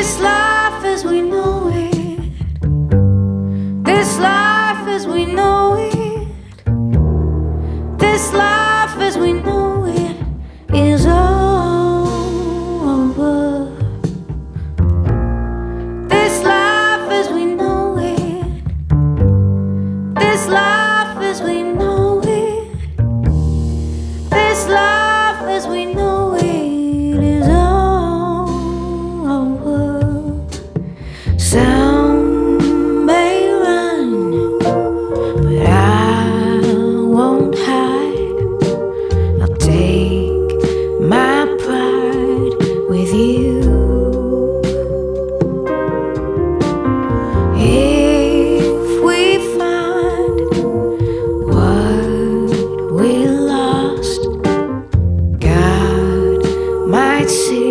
This life as we know it, this life as we know it, this life as we know it is over. This life as we know it, this life as we know it, this life as we know it is over. Some may run, but I won't hide. I'll take my pride with you. If we find what we lost, God might see